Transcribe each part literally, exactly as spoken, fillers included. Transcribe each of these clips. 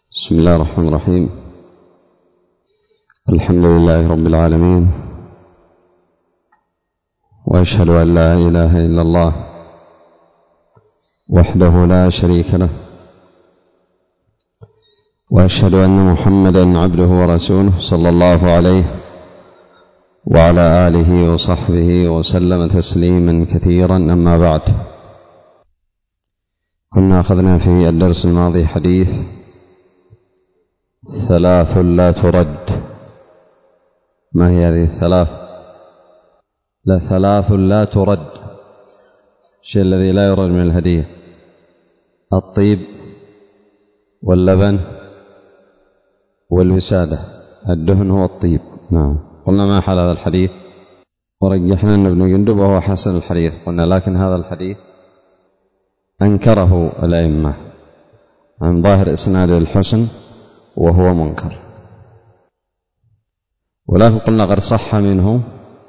بسم الله الرحمن الرحيم. الحمد لله رب العالمين، وأشهد أن لا إله إلا الله وحده لا شريك له، وأشهد أن محمدا عبده ورسوله صلى الله عليه وعلى آله وصحبه وسلم تسليما كثيرا. أما بعد، كنا أخذنا في الدرس الماضي حديث ثلاث لا ترد. ما هي هذه الثلاث؟ لا ثلاث لا ترد، الشيء الذي لا يرد من الهدية: الطيب واللبن والوسادة. الدهن هو الطيب. نعم. قلنا ما حال هذا الحديث، ورجحنا أن ابن جندب وهو حسن الحديث. قلنا لكن هذا الحديث أنكره الأئمة عن ظاهر إسناد الحسن وهو منكر، ولكن قلنا قد صح منه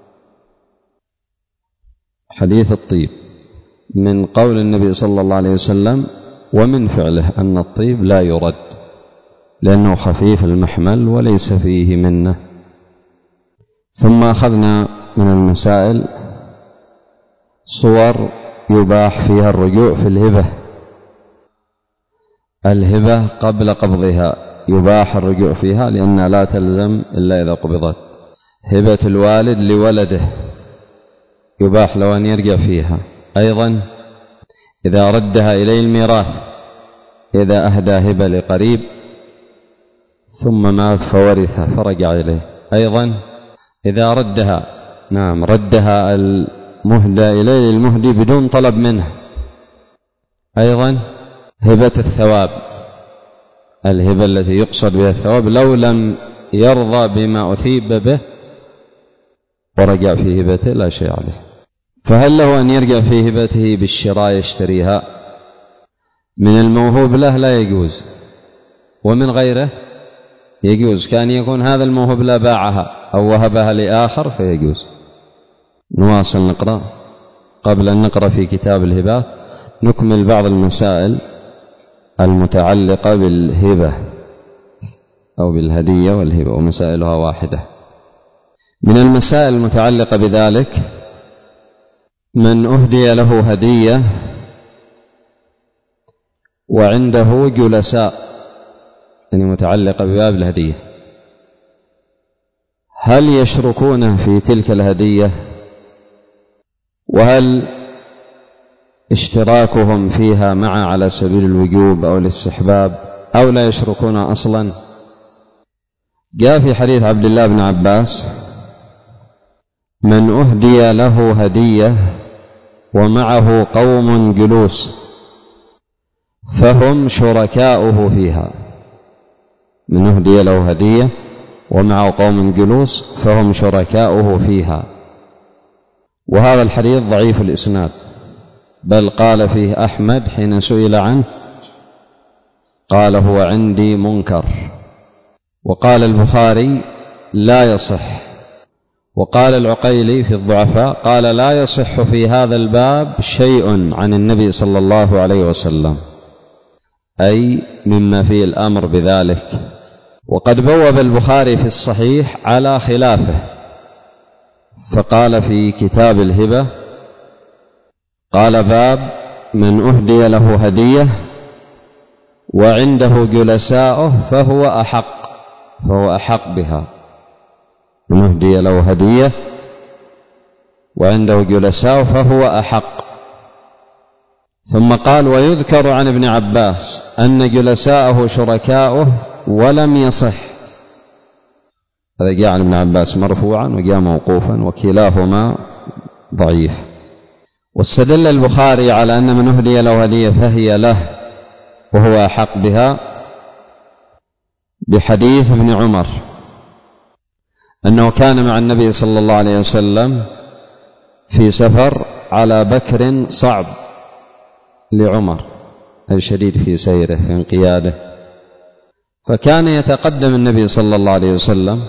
حديث الطيب من قول النبي صلى الله عليه وسلم ومن فعله أن الطيب لا يرد لأنه خفيف المحمل وليس فيه منه. ثم أخذنا من المسائل صور يباح فيها الرجوع في الهبة. الهبة قبل قبضها يباح الرجوع فيها لأنها لا تلزم إلا إذا قبضت. هبة الوالد لولده يباح له أن يرجع فيها. أيضا إذا ردها إليه الميراث، إذا أهدى هبة لقريب ثم مات فورثه فرجع إليه. أيضا إذا ردها نعم ردها المهدى إليه المهدي بدون طلب منه. أيضا هبة الثواب، الهبة التي يقصد بها الثواب لو لم يرضى بما أثيب به ورجع في هبته لا شيء عليه. فهل له أن يرجع في هبته بالشراء يشتريها؟ من الموهوب له لا يجوز، ومن غيره يجوز. كان يكون هذا الموهوب لا باعها أو وهبها لآخر فيجوز. نواصل نقرأ. قبل أن نقرأ في كتاب الهبات نكمل بعض المسائل المتعلقة بالهبة أو بالهدية والهبة، ومسائلها واحدة. من المسائل المتعلقة بذلك: من أهدي له هدية وعنده جلساء، يعني متعلقة بباب الهدية، هل يشركونه في تلك الهدية؟ وهل اشتراكهم فيها مع على سبيل الوجوب أو الاستحباب أو لا يشركون أصلا؟ جاء في حديث عبد الله بن عباس: من أهدي له هدية ومعه قوم جلوس فهم شركاؤه فيها. من أهدي له هدية ومعه قوم جلوس فهم شركاؤه فيها. وهذا الحديث ضعيف الإسناد، بل قال فيه أحمد حين سئل عنه قال هو عندي منكر. وقال البخاري لا يصح. وقال العقيلي في الضعفاء قال لا يصح في هذا الباب شيء عن النبي صلى الله عليه وسلم، أي مما فيه الأمر بذلك. وقد بوب البخاري في الصحيح على خلافه، فقال في كتاب الهبة قال: باب من أهدي له هدية وعنده جلساؤه فهو أحق فهو أحق بها. من أهدي له هدية وعنده جلساؤه فهو أحق. ثم قال: ويذكر عن ابن عباس أن جلساءه شركاؤه ولم يصح. هذا جاء عن ابن عباس مرفوعا وجاء موقوفا، وكلاهما ضعيف. واستدل البخاري على أن من أهدي له هدية فهي له وهو أحق بها بحديث ابن عمر أنه كان مع النبي صلى الله عليه وسلم في سفر على بكر صعب لعمر، أي شديد في سيره في انقياده، فكان يتقدم النبي صلى الله عليه وسلم،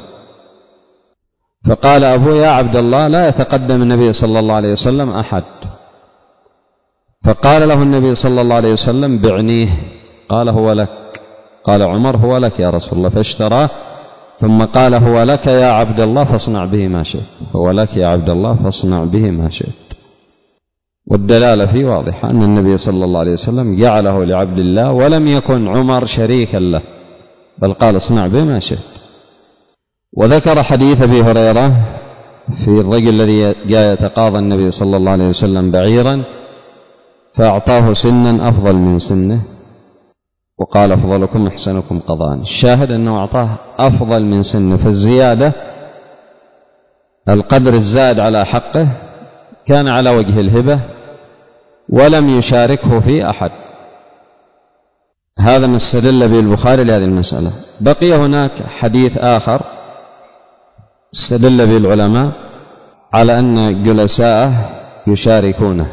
فقال أبو يا عبد الله لا يتقدم النبي صلى الله عليه وسلم أحد. فقال له النبي صلى الله عليه وسلم: بعنيه. قال: هو لك. قال عمر هو لك يا رسول الله، فاشتراه، ثم قال هو لك يا عبد الله فاصنع به ما شئت، هو لك يا عبد الله فاصنع به ما شئت. والدلالة فيه واضحة أن النبي صلى الله عليه وسلم جعله لعبد الله، ولم يكن عمر شريكا له، بل قال اصنع به ما شئت. وذكر حديث أبي هريرة في الرجل الذي جاء يتقاضى النبي صلى الله عليه وسلم بعيرا فأعطاه سنا أفضل من سنه وقال أفضلكم أحسنكم قضاء. الشاهد أنه أعطاه أفضل من سنه، فالزيادة القدر الزاد على حقه كان على وجه الهبة ولم يشاركه في أحد. هذا ما استدل به البخاري لهذه المسألة. بقي هناك حديث آخر استدل به العلماء على أن جلساءه يشاركونه،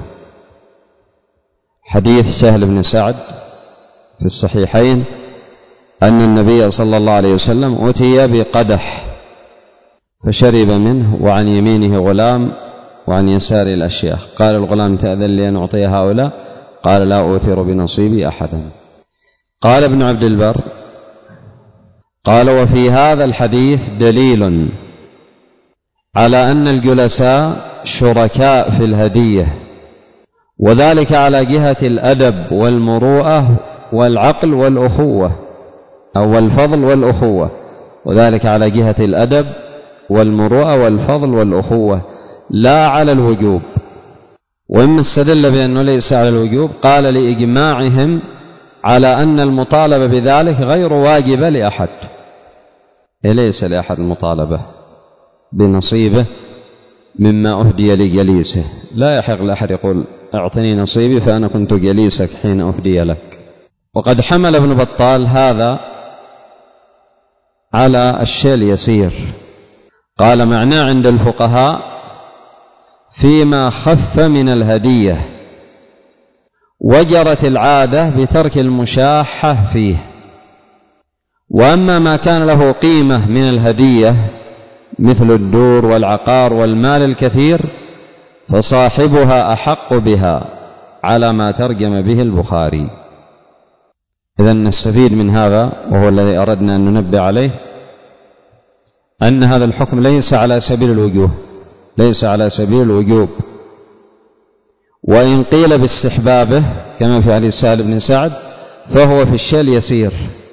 حديث سهل بن سعد في الصحيحين أن النبي صلى الله عليه وسلم أتي بقدح فشرب منه وعن يمينه غلام وعن يساره الأشياخ، قال الغلام تأذن لي أن أعطي هؤلاء؟ قال لا أؤثر بنصيبي أحدا. قال ابن عبد البر قال وفي هذا الحديث دليل على أن الجلساء شركاء في الهدية، وذلك على جهة الأدب والمروءة والعقل والأخوة أو الفضل والأخوة، وذلك على جهة الأدب والمروءة والفضل والأخوة لا على الوجوب. وإما استدل بأنه ليس على الوجوب قال لإجماعهم على أن المطالبة بذلك غير واجبة لأحد، ليس لأحد المطالبة بنصيبه مما أهدي لجليسه، لا يحق لأحد يقول أعطني نصيبي فأنا كنت جليسك حين أهدي لك. وقد حمل ابن بطال هذا على الشيء اليسير، قال معناه عند الفقهاء فيما خف من الهدية وجرت العادة بترك المشاحة فيه، وأما ما كان له قيمة من الهدية مثل الدور والعقار والمال الكثير فصاحبها أحق بها على ما ترجم به البخاري. إذن نستفيد من هذا، وهو الذي أردنا أن ننبه عليه، أن هذا الحكم ليس على سبيل الوجوب، ليس على سبيل الوجوب، وإن قيل باستحبابه كما في حديث سهل بن سعد فهو في الشيء اليسير،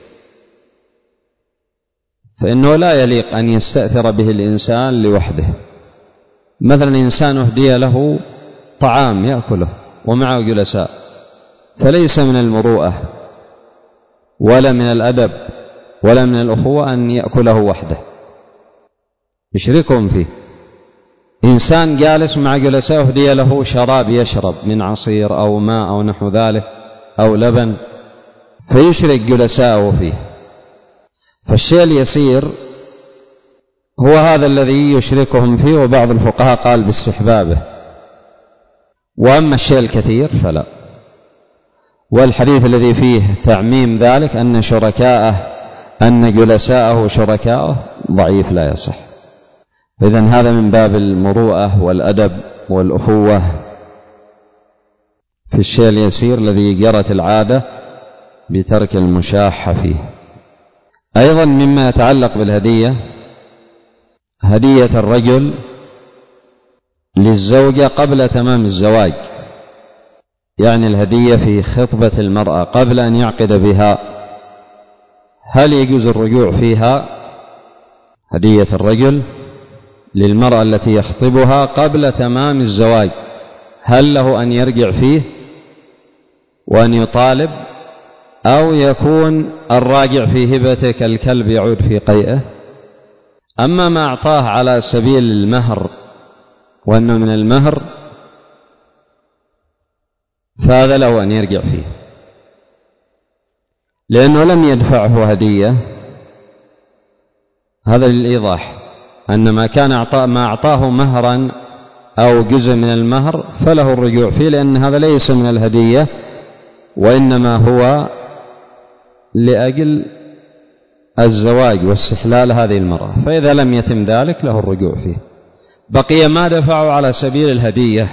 فإنه لا يليق أن يستأثر به الإنسان لوحده. مثلا إنسان أهدي له طعام يأكله ومعه جلساء، فليس من المروءة ولا من الأدب ولا من الأخوة أن يأكله وحده، يشركهم فيه. إنسان جالس مع جلساء أهدي له شراب يشرب من عصير أو ماء أو نحو ذلك أو لبن فيشرك جلساءه فيه. فالشيء اليسير هو هذا الذي يشركهم فيه، وبعض الفقهاء قال باستحبابه، وأما الشيء الكثير فلا. والحديث الذي فيه تعميم ذلك أن شركاءه أن جلساءه شركاءه ضعيف لا يصح. إذن هذا من باب المروءة والأدب والأخوة في الشيء اليسير الذي جرت العادة بترك المشاحة فيه. أيضا مما يتعلق بالهدية هدية الرجل للزوجة قبل تمام الزواج، يعني الهدية في خطبة المرأة قبل أن يعقد بها، هل يجوز الرجوع فيها؟ هدية الرجل للمرأة التي يخطبها قبل تمام الزواج، هل له أن يرجع فيه وأن يطالب، أو يكون الراجع في هبته كالكلب يعود في قيئه؟ أما ما أعطاه على سبيل المهر وأنه من المهر فهذا له أن يرجع فيه، لأنه لم يدفعه هدية. هذا للإيضاح أن ما كان أعطاه ما أعطاه مهرا أو جزء من المهر فله الرجوع فيه، لأن هذا ليس من الهدية وإنما هو لأجل الزواج واستحلال هذه المرأة، فإذا لم يتم ذلك له الرجوع فيه. بقي ما دفعوا على سبيل الهدية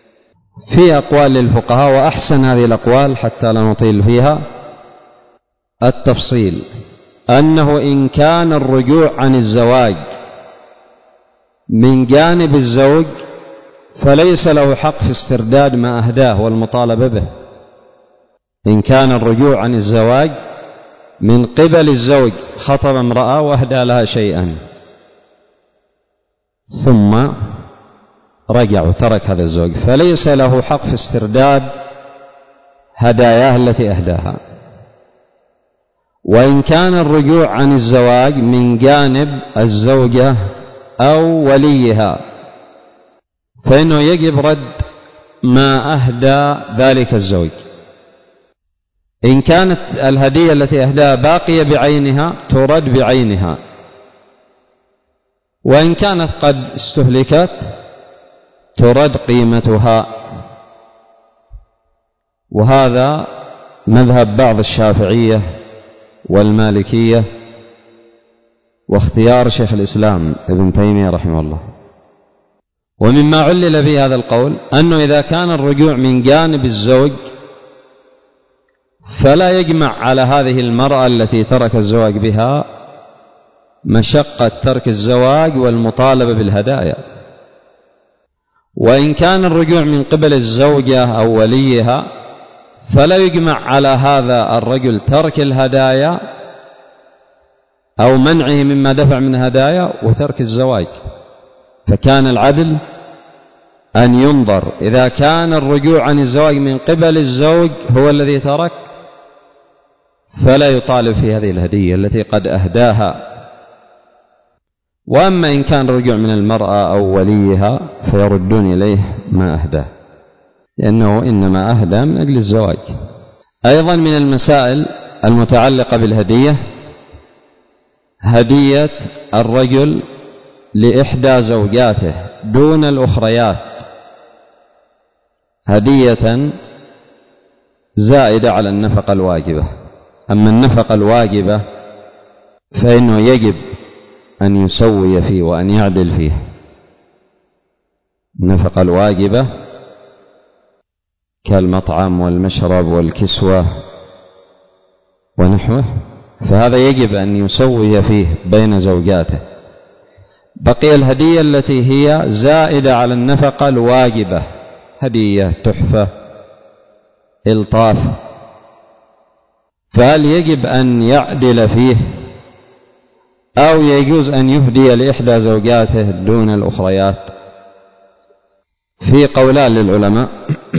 في أقوال للفقهاء، وأحسن هذه الأقوال حتى لا نطيل فيها التفصيل أنه إن كان الرجوع عن الزواج من جانب الزوج فليس له حق في استرداد ما أهداه والمطالبة به. إن كان الرجوع عن الزواج من قبل الزوج، خطب امرأة وأهدى لها شيئا ثم رجع وترك هذا الزوج، فليس له حق في استرداد هداياه التي أهداها. وإن كان الرجوع عن الزواج من جانب الزوجة أو وليها فإنه يجب رد ما أهدى ذلك الزوج. إن كانت الهدية التي أهداها باقية بعينها ترد بعينها، وإن كانت قد استهلكت ترد قيمتها. وهذا مذهب بعض الشافعية والمالكية واختيار شيخ الإسلام ابن تيمية رحمه الله. ومما علل به هذا القول أنه إذا كان الرجوع من جانب الزوج فلا يجمع على هذه المرأة التي ترك الزواج بها مشقة ترك الزواج والمطالبة بالهدايا. وإن كان الرجوع من قبل الزوجة أو وليها فلا يجمع على هذا الرجل ترك الهدايا أو منعه مما دفع من هدايا وترك الزواج. فكان العدل أن ينظر إذا كان الرجوع عن الزواج من قبل الزوج هو الذي ترك فلا يطالب في هذه الهدية التي قد أهداها. وأما إن كان الرجوع من المرأة أو وليها فيردون إليه ما أهداه، لأنه إنما أهدى من أجل الزواج. أيضا من المسائل المتعلقة بالهدية هدية الرجل لإحدى زوجاته دون الأخريات هدية زائدة على النفقة الواجبة. أما النفقة الواجبة فإنه يجب أن يسوي فيه وأن يعدل فيه. النفقة الواجبة كالمطعم والمشرب والكسوة ونحوه فهذا يجب أن يسوي فيه بين زوجاته. بقي الهدية التي هي زائدة على النفقة الواجبة، هدية، تحفة، إلطاف، فهل يجب أن يعدل فيه أو يجوز أن يهدي لإحدى زوجاته دون الأخريات؟ في قولان للعلماء.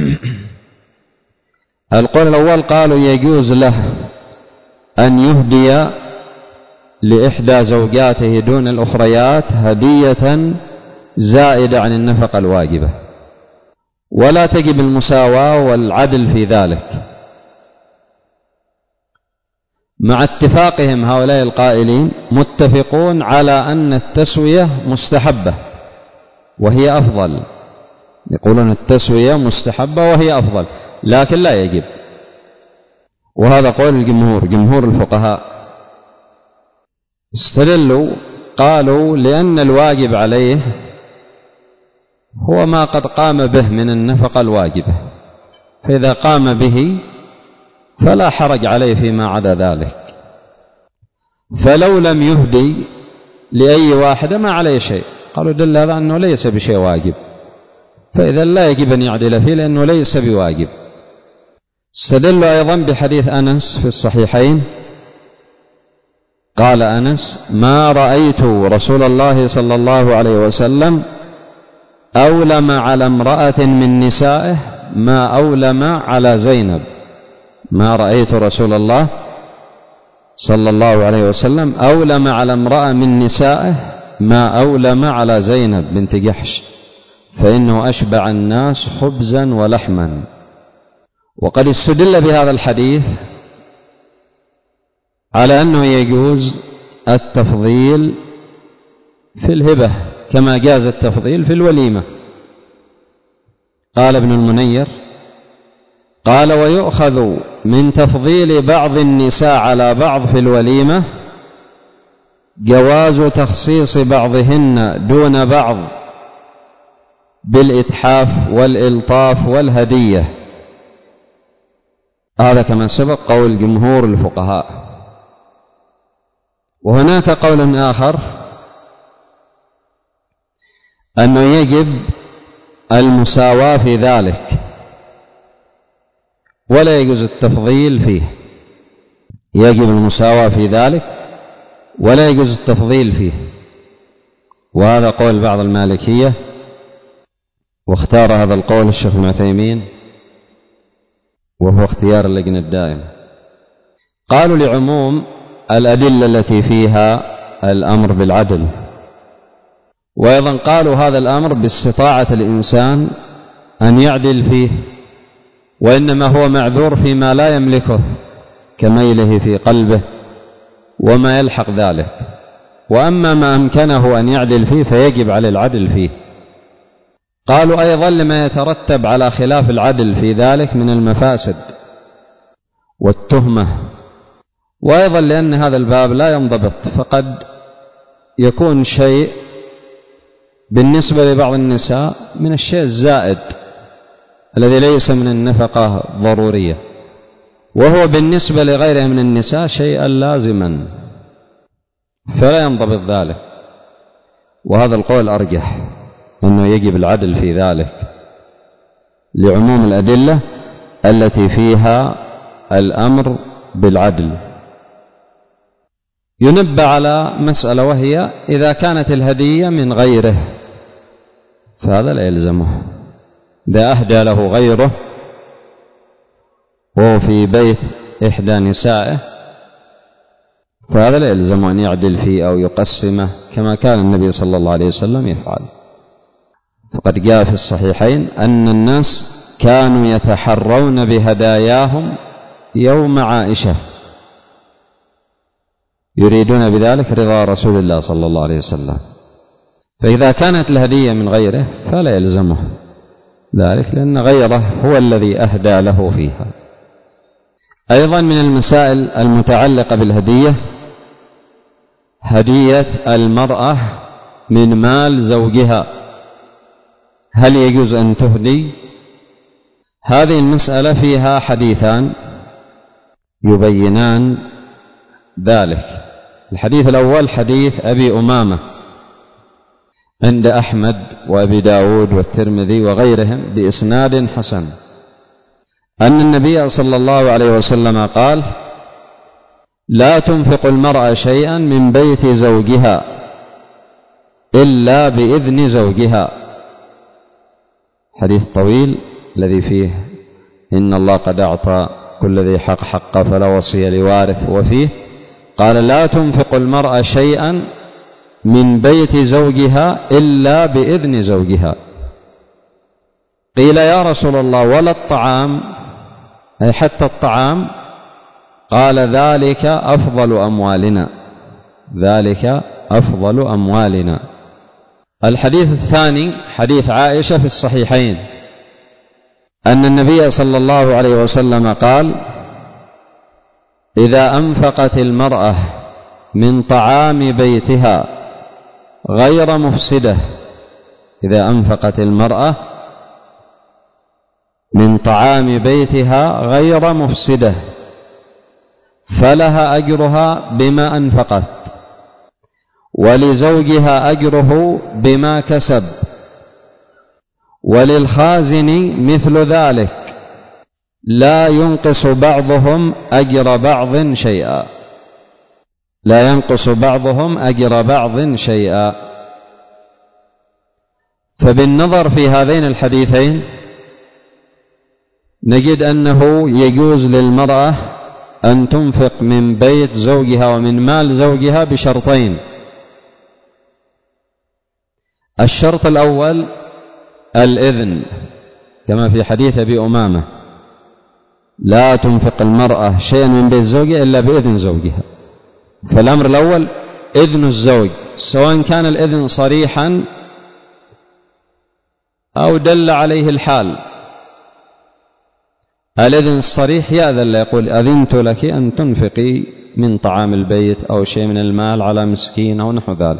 القول الأول قالوا يجوز له أن يهدي لإحدى زوجاته دون الأخريات هدية زائدة عن النفقة الواجبة، ولا تجب المساواة والعدل في ذلك، مع اتفاقهم هؤلاء القائلين متفقون على أن التسوية مستحبة وهي أفضل. يقولون التسوية مستحبة وهي أفضل لكن لا يجب. وهذا قول الجمهور، جمهور الفقهاء. استدلوا قالوا لأن الواجب عليه هو ما قد قام به من النفقة الواجبة، فإذا قام به فلا حرج عليه فيما عدا ذلك. فلو لم يهدي لأي واحد ما عليه شيء. قالوا دل هذا أنه ليس بشيء واجب، فإذا لا يجب أن يعدل فيه لأنه ليس بواجب. استدلوا أيضا بحديث أنس في الصحيحين، قال أنس: ما رأيت رسول الله صلى الله عليه وسلم أولم على امرأة من نسائه ما أولم على زينب. ما رأيت رسول الله صلى الله عليه وسلم أولم على امرأة من نسائه ما أولم على زينب بنت جحش، فإنه أشبع الناس خبزا ولحما. وقد استدل بهذا الحديث على أنه يجوز التفضيل في الهبة كما جاز التفضيل في الوليمة. قال ابن المنير: قال: ويؤخذ من تفضيل بعض النساء على بعض في الوليمة جواز تخصيص بعضهن دون بعض بالإتحاف والإلطاف والهدية. هذا كما سبق قول جمهور الفقهاء. وهناك قول آخر أنه يجب المساواة في ذلك ولا يجوز التفضيل فيه، يجب المساواة في ذلك ولا يجوز التفضيل فيه، وهذا قول بعض المالكية، واختار هذا القول الشيخ ابن عثيمين وهو اختيار اللجنة الدائمة. قالوا لعموم الأدلة التي فيها الأمر بالعدل، وأيضا قالوا هذا الأمر باستطاعة الإنسان أن يعدل فيه، وإنما هو معذور فيما لا يملكه كميله في قلبه وما يلحق ذلك، وأما ما أمكنه أن يعدل فيه فيجب عليه العدل فيه. قالوا أيضا لما يترتب على خلاف العدل في ذلك من المفاسد والتهمة، وأيضا لأن هذا الباب لا ينضبط، فقد يكون شيء بالنسبة لبعض النساء من الشيء الزائد الذي ليس من النفقة ضرورية، وهو بالنسبة لغيرها من النساء شيئا لازما، فلا ينضبط ذلك. وهذا القول أرجح أنه يجب العدل في ذلك لعموم الأدلة التي فيها الأمر بالعدل. ينبه على مسألة، وهي إذا كانت الهدية من غيره فهذا لا يلزمه، إذا أهدى له غيره وهو في بيت إحدى نسائه فهذا لا يلزمه أن يعدل فيه أو يقسمه كما كان النبي صلى الله عليه وسلم يفعل. فقد جاء في الصحيحين أن الناس كانوا يتحرون بهداياهم يوم عائشة يريدون بذلك رضا رسول الله صلى الله عليه وسلم، فإذا كانت الهدية من غيره فلا يلزمه ذلك، لأن غيره هو الذي أهدى له فيها. أيضا من المسائل المتعلقة بالهدية هدية المرأة من مال زوجها، هل يجوز أن تهدي؟ هذه المسألة فيها حديثان يبينان ذلك. الحديث الأول حديث أبي أمامة عند أحمد وأبي داود والترمذي وغيرهم بإسناد حسن، أن النبي صلى الله عليه وسلم قال: لا تنفق المرأة شيئا من بيت زوجها إلا بإذن زوجها. حديث طويل الذي فيه إن الله قد أعطى كل ذي حق حقه فلا وصية لوارث، وفيه قال: لا تنفق المرأة شيئا من بيت زوجها إلا بإذن زوجها. قيل: يا رسول الله ولا الطعام، أي حتى الطعام؟ قال: ذلك أفضل أموالنا، ذلك أفضل أموالنا. الحديث الثاني حديث عائشة في الصحيحين أن النبي صلى الله عليه وسلم قال: إذا أنفقت المرأة من طعام بيتها غير مفسدة، إذا أنفقت المرأة من طعام بيتها غير مفسدة فلها أجرها بما أنفقت، ولزوجها أجره بما كسب، وللخازن مثل ذلك، لا ينقص بعضهم أجر بعض شيئا، لا ينقص بعضهم أجر بعض شيئا. فبالنظر في هذين الحديثين نجد أنه يجوز للمرأة أن تنفق من بيت زوجها ومن مال زوجها بشرطين. الشرط الأول الإذن، كما في حديث أبي أمامة: لا تنفق المرأة شيئا من بيت زوجها إلا بإذن زوجها. فالأمر الأول إذن الزوج، سواء كان الإذن صريحا أو دل عليه الحال. الإذن الصريح يأذن، يقول: أذنت لك أن تنفقي من طعام البيت أو شيء من المال على مسكين أو نحو ذلك.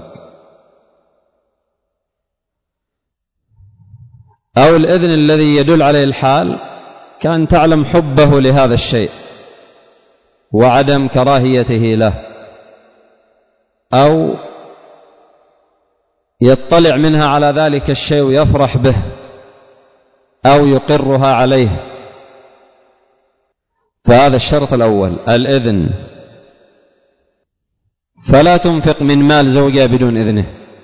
أو الإذن الذي يدل عليه الحال كان تعلم حبه لهذا الشيء وعدم كراهيته له، أو يطلع منها على ذلك الشيء ويفرح به أو يقرها عليه، فهذا الشرط الأول الإذن، فلا تنفق من مال زوجها بدون إذنه.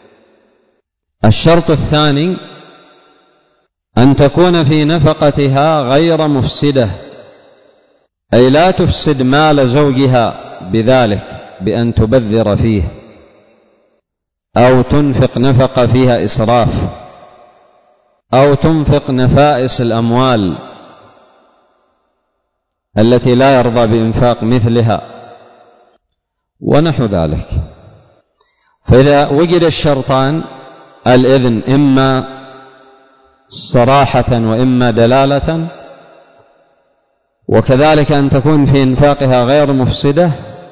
الشرط الثاني أن تكون في نفقتها غير مفسدة، أي لا تفسد مال زوجها بذلك بأن تبذر فيه أو تنفق نفقة فيها إسراف أو تنفق نفائس الأموال التي لا يرضى بإنفاق مثلها ونحو ذلك. فإذا وجد الشرطان الإذن إما صراحة وإما دلالة، وكذلك أن تكون في إنفاقها غير مفسدة،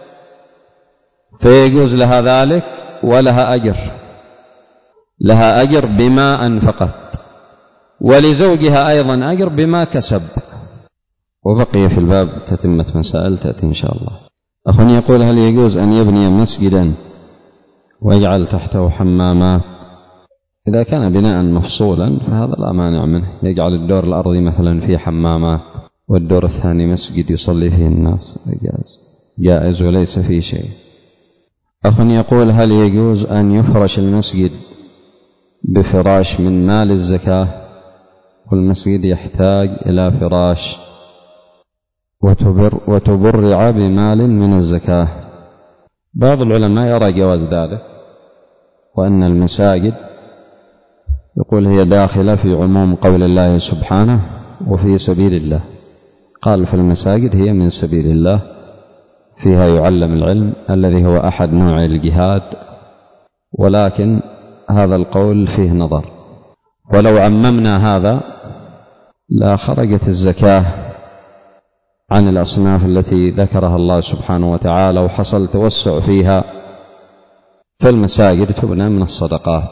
فيجوز لها ذلك ولها أجر، لها أجر بما أنفقت، ولزوجها أيضا أجر بما كسب. وبقي في الباب تتمة مسائل تأتي إن شاء الله. أخ يقول: هل يجوز أن يبني مسجدا ويجعل تحته حمامات؟ إذا كان بناء مفصولا فهذا لا مانع منه، يجعل الدور الأرضي مثلا فيه حمامات والدور الثاني مسجد يصلي فيه الناس، جائز جائز وليس فيه شيء. أخ يقول: هل يجوز أن يفرش المسجد بفراش من مال الزكاة؟ والمسجد يحتاج إلى فراش وتبر وتبرع بمال من الزكاة. بعض العلماء يرى جواز ذلك، وأن المساجد يقول هي داخلة في عموم قول الله سبحانه وفي سبيل الله، قال في المساجد هي من سبيل الله، فيها يعلم العلم الذي هو أحد نوع الجهاد، ولكن هذا القول فيه نظر، ولو عممنا هذا لا خرجت الزكاة عن الأصناف التي ذكرها الله سبحانه وتعالى، وحصل توسع فيها، فالمساجد تبنى من الصدقات،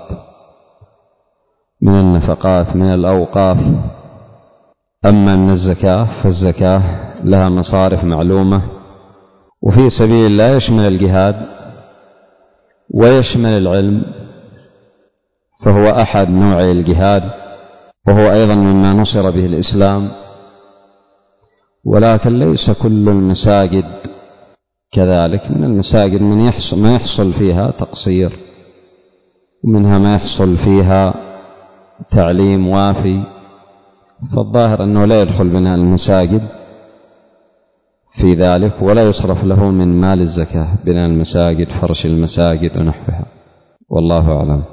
من النفقات، من الأوقاف. أما من الزكاة فالزكاة لها مصارف معلومة، وفي سبيل الله يشمل الجهاد ويشمل العلم، فهو أحد نوعي الجهاد، وهو أيضا مما نصر به الإسلام. ولكن ليس كل المساجد كذلك، من المساجد من يحصل ما يحصل فيها تقصير، ومنها ما يحصل فيها تعليم وافي، فالظاهر أنه لا يدخل بناء المساجد في ذلك، ولا يصرف له من مال الزكاة بناء المساجد، فرش المساجد ونحوها، والله أعلم.